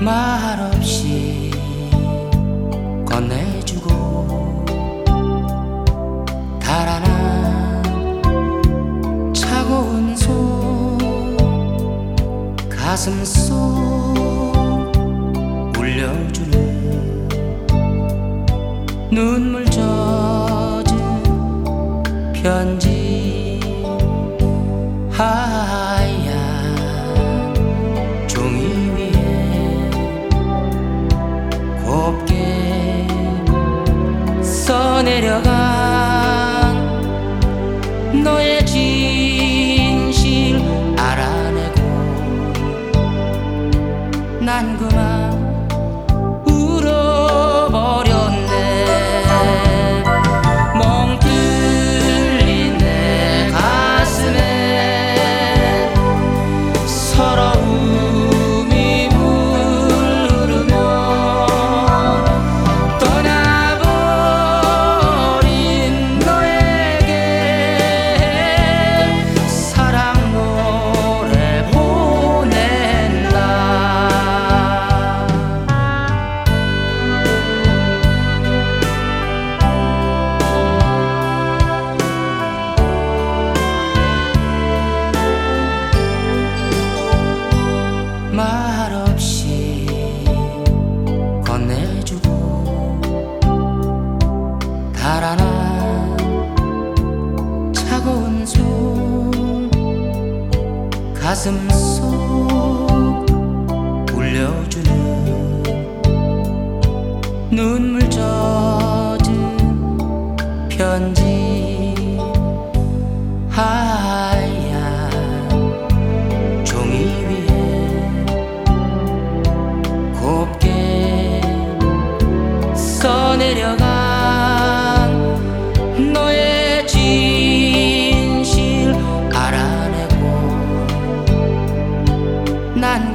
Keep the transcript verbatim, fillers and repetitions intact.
말없이 건네주고 달아난 차가운 손 가슴 속 울려주는 눈물 젖은 편지 하얀 종이 위에 곱게 써내려간 너의 진실 알아내고 난 그만 말없이 건네주고 달아난 차가운 손 가슴 속 울려주는 눈물 젖은 편지 하얀 종이 위에 곱게 써내려간 너의 진실 알아내고 난